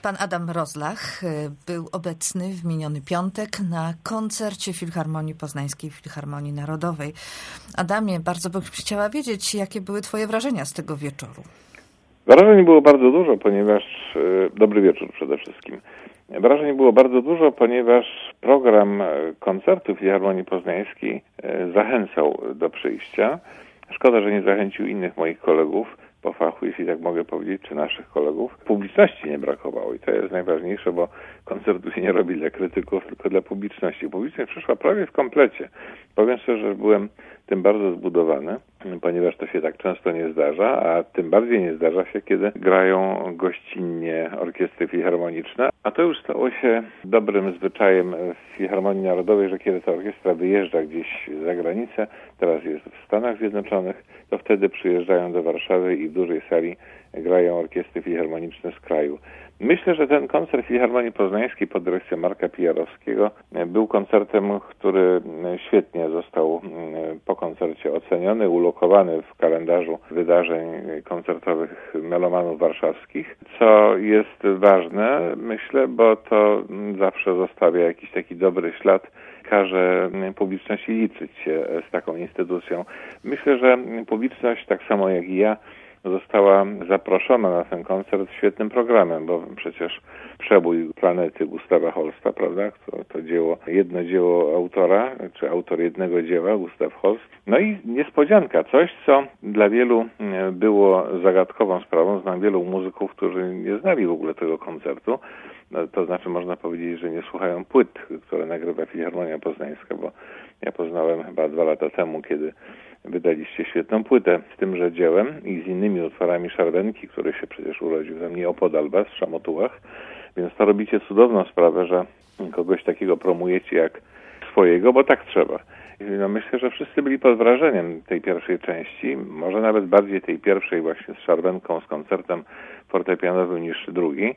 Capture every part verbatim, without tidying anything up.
Pan Adam Rozlach był obecny w miniony piątek na koncercie Filharmonii Poznańskiej, Filharmonii Narodowej. Adamie, bardzo bym chciała wiedzieć, jakie były twoje wrażenia z tego wieczoru. Wrażeń było bardzo dużo, ponieważ... Dobry wieczór przede wszystkim. Wrażeń było bardzo dużo, ponieważ program koncertu Filharmonii Poznańskiej zachęcał do przyjścia. Szkoda, że nie zachęcił innych moich kolegów po fachu, jeśli tak mogę powiedzieć, czy naszych kolegów. Publiczności nie brakowało i to jest najważniejsze, bo koncertu się nie robi dla krytyków, tylko dla publiczności. Publiczność przyszła prawie w komplecie. Powiem szczerze, że byłem tym bardzo zbudowany, ponieważ to się tak często nie zdarza, a tym bardziej nie zdarza się, kiedy grają gościnnie orkiestry filharmoniczne. A to już stało się dobrym zwyczajem w Filharmonii Narodowej, że kiedy ta orkiestra wyjeżdża gdzieś za granicę, teraz jest w Stanach Zjednoczonych, to wtedy przyjeżdżają do Warszawy i w dużej sali grają orkiestry filharmoniczne z kraju. Myślę, że ten koncert Filharmonii Poznańskiej pod dyrekcją Marka Pijarowskiego był koncertem, który świetnie został po koncercie oceniony, ulokowany w kalendarzu wydarzeń koncertowych melomanów warszawskich, co jest ważne, myślę, bo to zawsze zostawia jakiś taki dobry ślad, każe publiczności liczyć się z taką instytucją. Myślę, że publiczność, tak samo jak i ja, została zaproszona na ten koncert świetnym programem, bo przecież Przebój planety Gustawa Holsta, prawda? To, to dzieło, jedno dzieło autora, czy autor jednego dzieła, Gustav Holst. No i niespodzianka, coś, co dla wielu było zagadkową sprawą. Znam wielu muzyków, którzy nie znali w ogóle tego koncertu. No, to znaczy można powiedzieć, że nie słuchają płyt, które nagrywa Filharmonia Poznańska, bo ja poznałem chyba dwa lata temu, kiedy wydaliście świetną płytę z tymże dziełem i z innymi utworami Szarwenki, który się przecież urodził tam nieopodal was, w Szamotułach. Więc to robicie cudowną sprawę, że kogoś takiego promujecie jak swojego, bo tak trzeba. No myślę, że wszyscy byli pod wrażeniem tej pierwszej części, może nawet bardziej tej pierwszej właśnie z Szarwenką, z koncertem fortepianowym niż drugi.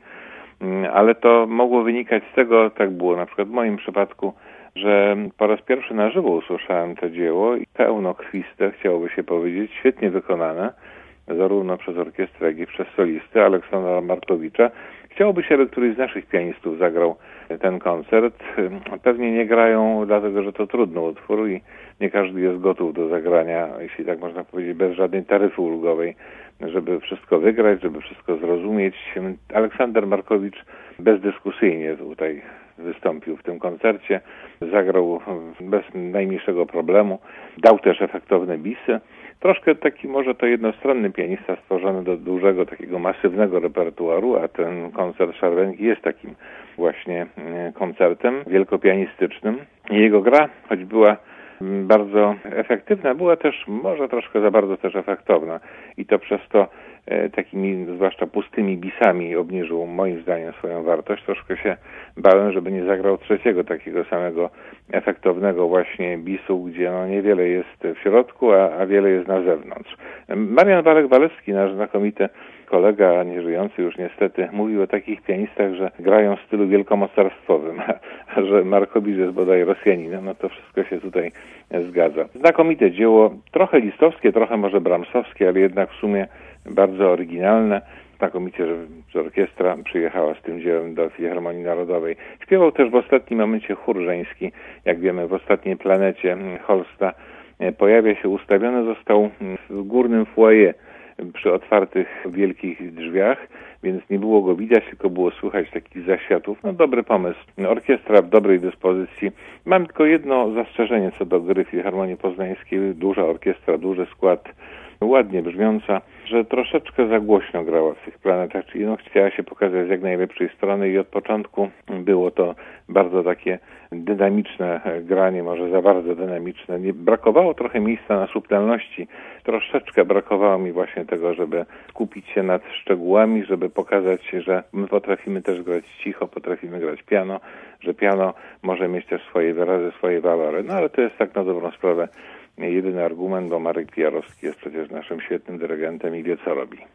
Ale to mogło wynikać z tego, tak było na przykład w moim przypadku, że po raz pierwszy na żywo usłyszałem to dzieło i pełnokrwiste, chciałoby się powiedzieć, świetnie wykonane, zarówno przez orkiestrę, jak i przez solistę Aleksandra Markowicza. Chciałoby się, aby któryś z naszych pianistów zagrał ten koncert. Pewnie nie grają, dlatego że to trudny utwór i nie każdy jest gotów do zagrania, jeśli tak można powiedzieć, bez żadnej taryfy ulgowej, żeby wszystko wygrać, żeby wszystko zrozumieć. Aleksander Markowicz bezdyskusyjnie tutaj wystąpił w tym koncercie, zagrał bez najmniejszego problemu, dał też efektowne bisy. Troszkę taki może to jednostronny pianista stworzony do dużego, takiego masywnego repertuaru, a ten koncert Szarwenki jest takim właśnie koncertem wielkopianistycznym. Jego gra, choć była bardzo efektywna, była też może troszkę za bardzo też efektowna i to przez to e, takimi zwłaszcza pustymi bisami obniżył moim zdaniem swoją wartość. Troszkę się bałem, żeby nie zagrał trzeciego takiego samego efektownego właśnie bisu, gdzie no niewiele jest w środku, a, a wiele jest na zewnątrz. Marian Walek-Walewski, nasz znakomity kolega, nieżyjący już niestety, mówił o takich pianistach, że grają w stylu wielkomocarstwowym, a że Markowicz jest bodaj Rosjaninem, no to wszystko się tutaj zgadza. Znakomite dzieło, trochę listowskie, trochę może bramsowskie, ale jednak w sumie bardzo oryginalne. Znakomicie, że orkiestra przyjechała z tym dziełem do Filharmonii Narodowej. Śpiewał też w ostatnim momencie chór żeński, jak wiemy, w ostatniej planecie Holsta. Pojawia się, ustawiony został w górnym foyer przy otwartych wielkich drzwiach, więc nie było go widać, tylko było słychać takich zaświatów. No dobry pomysł. Orkiestra w dobrej dyspozycji. Mam tylko jedno zastrzeżenie co do gry Filharmonii Poznańskiej. Duża orkiestra, duży skład, ładnie brzmiąca, że troszeczkę za głośno grała w tych planetach, czyli no chciała się pokazać z jak najlepszej strony i od początku było to bardzo takie dynamiczne granie, może za bardzo dynamiczne. Nie, brakowało trochę miejsca na subtelności, troszeczkę brakowało mi właśnie tego, żeby skupić się nad szczegółami, żeby pokazać, że my potrafimy też grać cicho, potrafimy grać piano, że piano może mieć też swoje wyrazy, swoje walory, no ale to jest tak na dobrą sprawę jedyny argument, bo Marek Pijarowski jest przecież naszym świetnym dyrygentem i wie co robi.